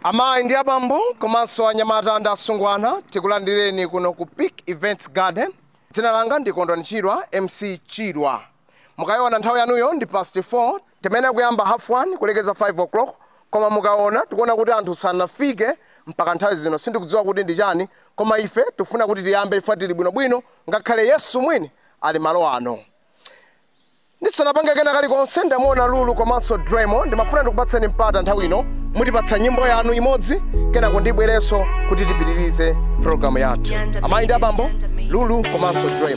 Amayi ndi abambo komanso anyamata ndi asungwana tikulandireni kuno ku Peak Events Garden. Dzina langa ndi Kondwani Chirwa, MC Chirwa. Mukaona nthawi yanuyo ndi past 4, timene kuyamba half 1 kulekeza 5 o'clock. Koma mukaona tikuona kuti anthu sanafike mpaka nthawi zino sindikudziwa kuti ndi chani, koma ife tifuna kuti tiyambe ife tili bwinobwino ngakhale Yesu mwini ali malo ano. Ndisanapange kena kalikonse ndamuona Lulu komanso Dremo, ndimafuna ndikupatseni mpata nthawi ino mutipatsa nyimbo yanu imodzi kenako ndibwerenso kuti tipitirize programu yathu. Amayi ndi abambo Lulu komanso Dremo.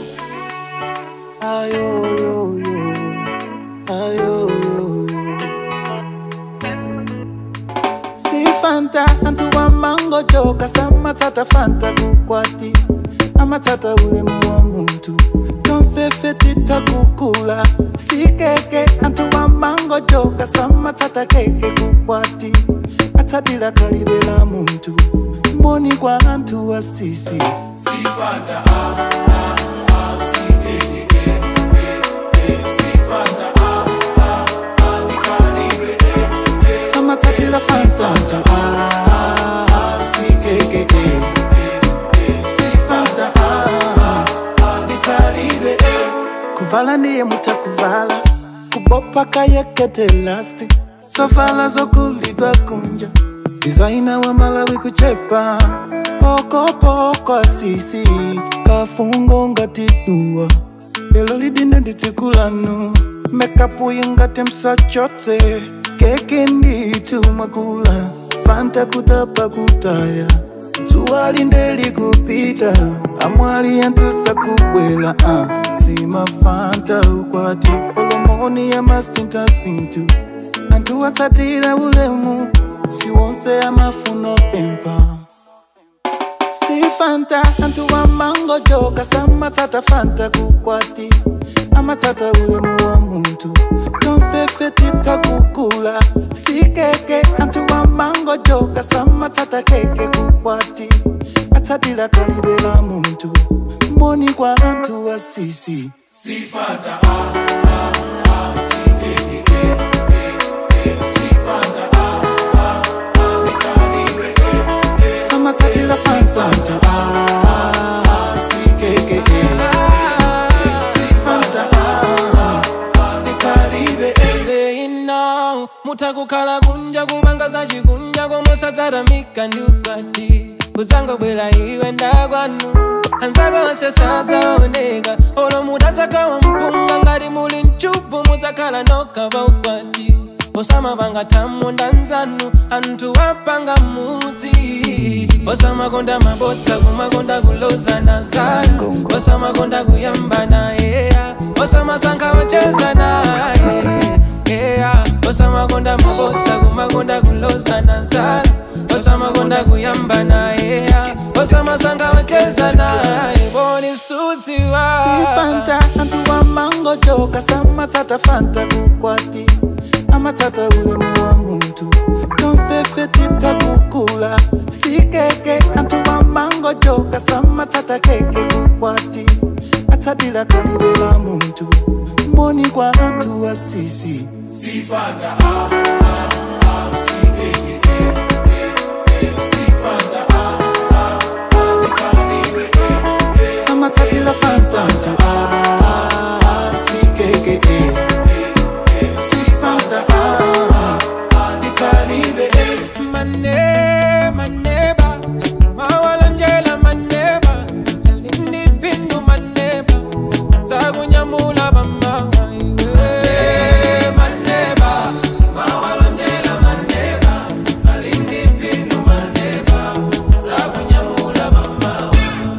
Si Fanta antu wa mango joka samatata Fanta kukwati amatata ulemu wa muntu nonse fetita kukula. Si keke antu wa mango joka samatata keke kukwati atabila kalibela muntu moni kwa antu wa sisi. Si Fanta si keke si Fanta Matatila Fanta si keke si Fanta ni Caribe. Kuvala ndiye mutakuvala kubopa kayekete lasti sofala zokulidwa kunja designer wa Malawi kuchepa poko asisi kafungo ngatidua lelo lidine nditikulanu makeup yingate msachote keke nditu makula Fanta kutapa kutaya tuwali ndeli kupita amwali yantusa kubwela sima Fanta ukwati polomoni ya masinta sintu antu watatira ulemu si wonse ya mafuno pempa. Si Fanta antu wa mango joka samatata Fanta kukwati amatata ulemu wa muntu nonse fetita kukula. Si keke antu wa mango joka samatata keke kukwati atabila kalibela muntu moni kwa antu wa sisi. Si Fanta si keke si Fanta ni Caribe samatatila Fanta si keke si Fanta ni Caribe. Saying now mutakukala kunja kubangaza chikunja komosatara mikandi ukati kuzanga bwela iwe ndagwanu anzaga wasesaza onega olo mudataka wa mpunga ngari muli nchupu mutakala nokava ukwati osama banga tamu ndanzanu antu wapanga muzi osama konda mabota kumakonda kuloza na zanu osama konda kuyamba na ea osama sanka wacheza na ea osama konda mabota kumakonda kuloza na zanu osama konda kuyamba na ea osama sanka wacheza na boni suti wa. Si Fanta antu wa mango joka samatata Fanta kukwati amatata ulemu wa muntu nonse fetita kukula. Si keke antu wa mango joka samatata keke kukwati atabila kalibela muntu moni kwa antu wa sisi. Si Fanta si keke si Fanta ni Caribe samatatila Fanta si keke si Fanta ni Caribe. Maneba mawalanjela maneba alindi pindu maneba tagunyamula bamba maneba mawalanjela maneba alindi pindu maneba tagunyamula bamba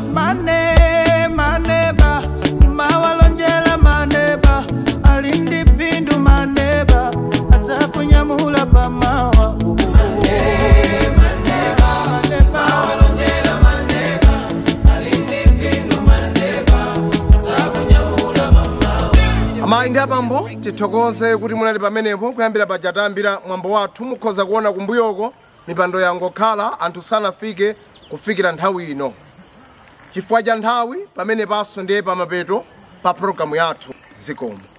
maneba kumawalonjela maneba alindi pindu maneba atakunyamula bamba Amayi ndi abambo tithokoze kuti munali pamenepo kuyambira pajatambira mwambo wathu mukhoza kuona kumbuyoko mipando yangokhala anthu sanafike kufikira nthawi ino. Chifukwa cha nthawi pamene paso ndiye pamapeto pa programu yathu zikomo.